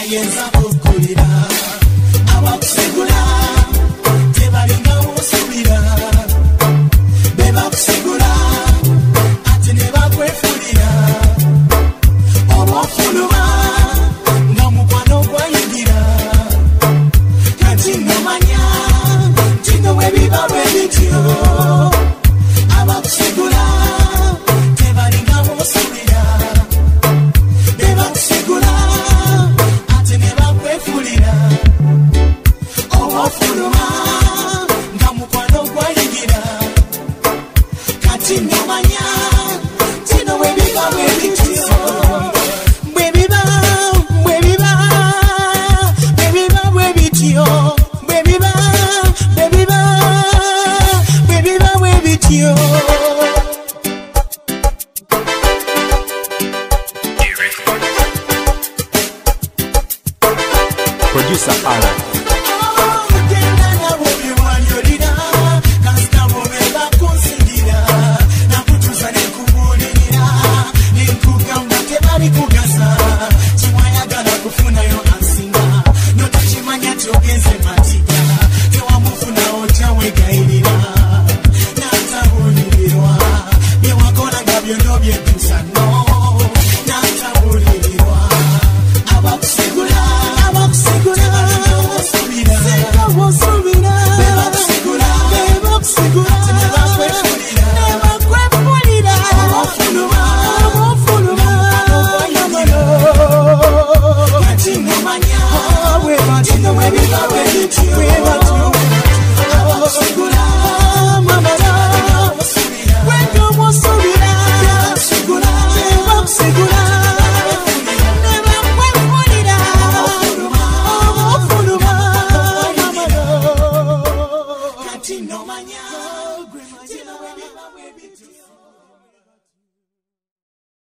yenza kukulira abakusigula tebalinga usubira beba kusigula ate ne bakwefulira obofuluma nga mukwano gwayingira kati nomanya tino webiba bwebityo abakusigula tebalinga usubira beba kusigula ate ne bakwefulira obofuluma nga mukwano gwayingira kati nomanya tino webiba bwebityo bwebiba bwebityo bwebiba bwebityo. Producer Alan.